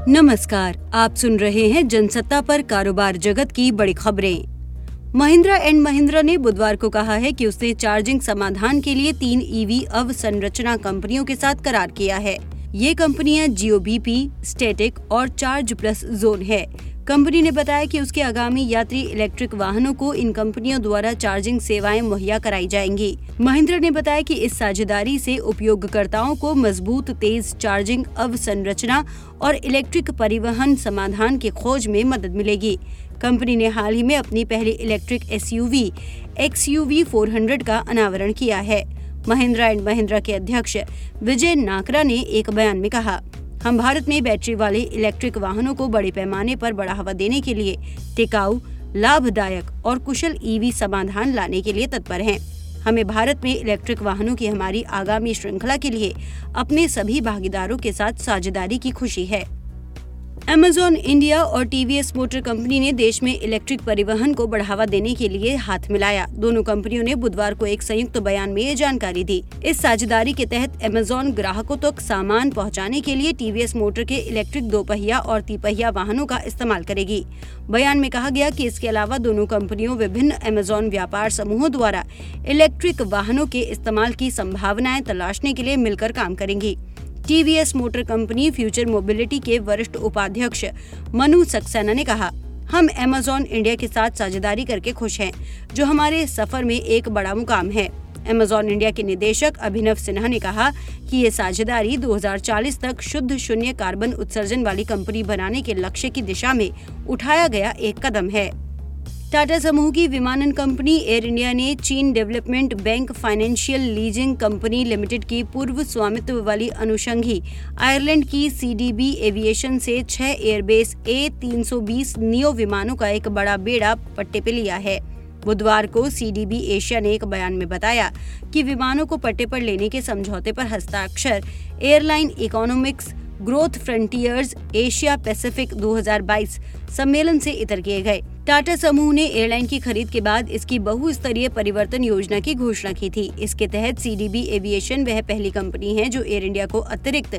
नमस्कार, आप सुन रहे हैं जनसत्ता पर कारोबार जगत की बड़ी खबरें। महिंद्रा एंड महिंद्रा ने बुधवार को कहा है कि उसने चार्जिंग समाधान के लिए 3 ईवी अवसंरचना कंपनियों के साथ करार किया है। ये कंपनियां जियो बीपी, स्टैटिक और चार्ज प्लस जोन है। कंपनी ने बताया कि उसके आगामी यात्री इलेक्ट्रिक वाहनों को इन कंपनियों द्वारा चार्जिंग सेवाएं मुहैया कराई जाएंगी। महिंद्रा ने बताया कि इस साझेदारी से उपयोगकर्ताओं को मजबूत तेज चार्जिंग अवसंरचना और इलेक्ट्रिक परिवहन समाधान की खोज में मदद मिलेगी। कंपनी ने हाल ही में अपनी पहली इलेक्ट्रिक एसयूवी XUV 400 का अनावरण किया है। महिंद्रा एंड महिंद्रा के अध्यक्ष विजय नाकरा ने एक बयान में कहा, हम भारत में बैटरी वाले इलेक्ट्रिक वाहनों को बड़े पैमाने पर बढ़ावा देने के लिए टिकाऊ, लाभदायक और कुशल ईवी समाधान लाने के लिए तत्पर हैं। हमें भारत में इलेक्ट्रिक वाहनों की हमारी आगामी श्रृंखला के लिए अपने सभी भागीदारों के साथ साझेदारी की खुशी है। Amazon इंडिया और TVS मोटर कंपनी ने देश में इलेक्ट्रिक परिवहन को बढ़ावा देने के लिए हाथ मिलाया। दोनों कंपनियों ने बुधवार को एक संयुक्त बयान में ये जानकारी दी। इस साझेदारी के तहत Amazon ग्राहकों तक सामान पहुंचाने के लिए TVS मोटर के इलेक्ट्रिक 2 पहिया और तिपहिया वाहनों का इस्तेमाल करेगी। बयान में कहा गया कि इसके अलावा दोनों कंपनियों विभिन्न Amazon व्यापार समूहों द्वारा इलेक्ट्रिक वाहनों के इस्तेमाल की संभावनाएं तलाशने के लिए मिलकर काम करेंगी। TVS motor company future mobility के वरिष्ठ उपाध्यक्ष मनु सक्सेना ने कहा, हम Amazon इंडिया के साथ साझेदारी करके खुश हैं, जो हमारे सफर में एक बड़ा मुकाम है। Amazon इंडिया के निदेशक अभिनव सिन्हा ने कहा कि ये साझेदारी 2040 तक शुद्ध शून्य कार्बन उत्सर्जन वाली कंपनी बनाने के लक्ष्य की दिशा में उठाया गया एक कदम है। टाटा समूह की विमानन कंपनी एयर इंडिया ने चीन development bank financial leasing company limited की पूर्व स्वामित्व वाली अनुषंगी आयरलैंड की CDB एविएशन से 6 एयरबेस A320 नियो विमानों का एक बड़ा बेड़ा पट्टे पे लिया है। बुधवार को CDB एशिया ने एक बयान में बताया कि विमानों को पट्टे पर लेने के समझौते पर हस्ताक्षर airline economics growth frontiers Asia Pacific 2022 सम्मेलन से इतर किए गए। टाटा समूह ने एयरलाइन की खरीद के बाद इसकी बहुस्तरीय परिवर्तन योजना की घोषणा की थी। इसके तहत CDB एविएशन वह पहली कंपनी है जो एयर इंडिया को अतिरिक्त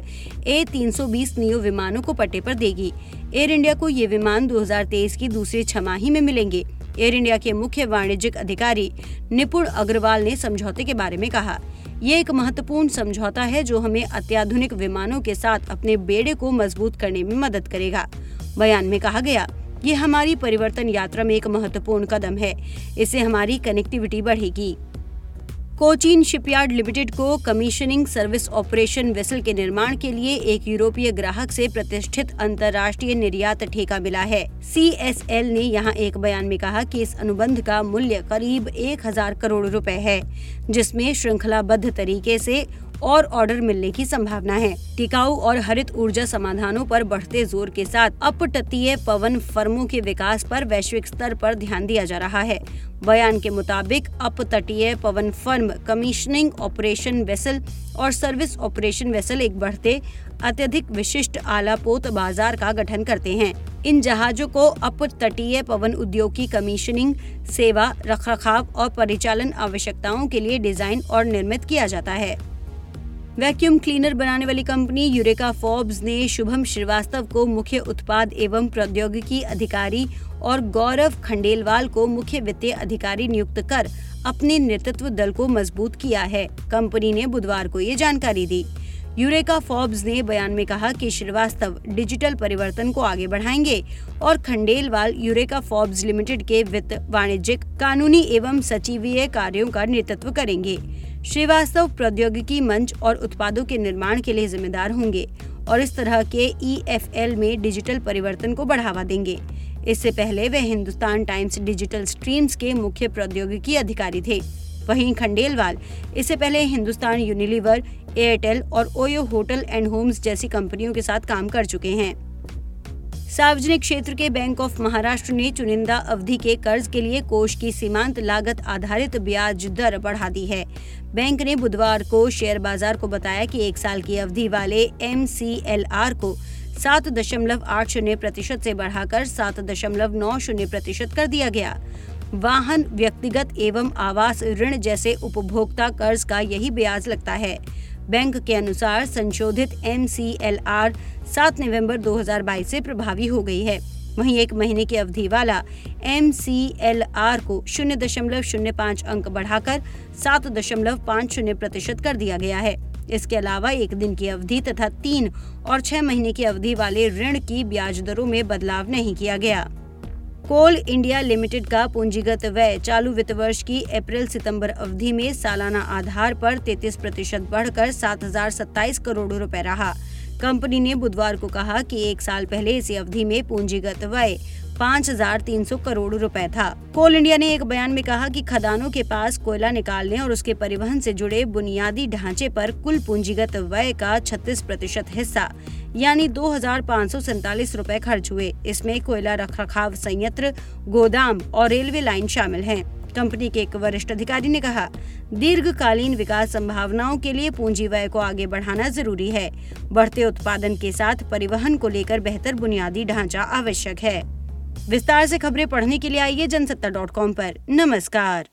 A320 नियो विमानों को पट्टे पर देगी। एयर इंडिया को ये विमान 2023 की दूसरी छमाही में मिलेंगे। एयर इंडिया के मुख्य वाणिज्यिक अधिकारी निपुण अग्रवाल ने समझौते के बारे में कहा, ये एक महत्वपूर्ण समझौता है जो हमें अत्याधुनिक विमानों के साथ अपने बेड़े को मजबूत करने में मदद करेगा। बयान में कहा गया, ये हमारी परिवर्तन यात्रा में एक महत्वपूर्ण कदम है। इससे हमारी कनेक्टिविटी बढ़ेगी। कोचीन शिपयार्ड लिमिटेड को कमीशनिंग सर्विस ऑपरेशन वेसल के निर्माण के लिए एक यूरोपीय ग्राहक से प्रतिष्ठित अंतर्राष्ट्रीय निर्यात ठेका मिला है। CSL ने यहां एक बयान में कहा कि इस अनुबंध का मूल्य करीब 1000 करोड़ रुपए है, जिसमें श्रृंखलाबद्ध तरीके से और ऑर्डर मिलने की संभावना है। टिकाऊ और हरित ऊर्जा समाधानों पर बढ़ते जोर के साथ अपतटीय पवन फर्मों के विकास पर वैश्विक स्तर पर ध्यान दिया जा रहा है। बयान के मुताबिक अपतटीय पवन फर्म कमीशनिंग ऑपरेशन वेसल और सर्विस ऑपरेशन वेसल एक बढ़ते अत्यधिक विशिष्ट आलापोत बाजार का गठन करते हैं। इन जहाजों को अपतटीय पवन उद्योग की कमीशनिंग, सेवा, रखरखाव और परिचालन आवश्यकताओं के लिए डिजाइन और निर्मित किया जाता है। वैक्यूम क्लीनर बनाने वाली कंपनी यूरेका फोर्ब्स ने शुभम श्रीवास्तव को मुख्य उत्पाद एवं प्रौद्योगिकी अधिकारी और गौरव खंडेलवाल को मुख्य वित्तीय अधिकारी नियुक्त कर अपने नेतृत्व दल को मजबूत किया है। कंपनी ने बुधवार को ये जानकारी दी। यूरेका फोर्ब्स ने बयान में कहा कि श्रीवास्तव डिजिटल परिवर्तन को आगे बढ़ाएंगे और खंडेलवाल यूरेका फोर्ब्स लिमिटेड के वित्त, वाणिज्यिक, कानूनी एवं सचिवीय कार्यों का नेतृत्व करेंगे। श्रीवास्तव प्रौद्योगिकी मंच और उत्पादों के निर्माण के लिए जिम्मेदार होंगे और इस तरह के EFL में डिजिटल परिवर्तन को बढ़ावा देंगे। इससे पहले वे हिंदुस्तान टाइम्स डिजिटल स्ट्रीम्स के मुख्य प्रौद्योगिकी अधिकारी थे। वहीं खंडेलवाल इससे पहले हिंदुस्तान यूनिलीवर, एयरटेल और ओयो होटल एंड होम्स जैसी कंपनियों के साथ काम कर चुके हैं। सार्वजनिक क्षेत्र के बैंक ऑफ महाराष्ट्र ने चुनिंदा अवधि के कर्ज के लिए कोष की सीमांत लागत आधारित ब्याज दर बढ़ा दी है। बैंक ने बुधवार को शेयर बाजार को बताया कि 1 साल की अवधि वाले MCLR को 7.80% से बढ़ाकर 7.90% कर दिया गया। वाहन, व्यक्तिगत एवं आवास ऋण जैसे उपभोक्ता कर्ज का यही ब्याज लगता है। बैंक के अनुसार संशोधित MCLR 7 नवंबर 2022 से प्रभावी हो गई है। वहीं 1 महीने की अवधि वाला MCLR को 0.05 अंक बढ़ाकर 7.50% कर दिया गया है। इसके अलावा 1 दिन की अवधि तथा 3 और 6 महीने की अवधि वाले ऋण की ब्याज दरों में बदलाव नहीं किया गया। कोल इंडिया लिमिटेड का पूंजीगत व्यय चालू वित्त वर्ष की अप्रैल-सितंबर अवधि में सालाना आधार पर 33% बढ़कर 7,027 करोड़ रुपए रहा। कंपनी ने बुधवार को कहा कि 1 साल पहले इसी अवधि में पूंजीगत व्यय 5,300 करोड़ रुपए था। कोल इंडिया ने एक बयान में कहा कि खदानों के पास कोयला निकालने और उसके परिवहन से जुड़े बुनियादी ढांचे पर कुल पूंजीगत व्यय का 36% हिस्सा यानी 2,547 रुपए खर्च हुए। इसमें कोयला रखरखाव संयंत्र, गोदाम और रेलवे लाइन शामिल हैं। कंपनी के एक वरिष्ठ अधिकारी ने कहा, दीर्घकालीन विकास संभावनाओं के लिए पूंजी व्यय को आगे बढ़ाना जरूरी है। बढ़ते उत्पादन के साथ परिवहन को लेकर बेहतर बुनियादी ढांचा आवश्यक है। विस्तार से खबरें पढ़ने के लिए आइए जनसत्ता.com पर। नमस्कार।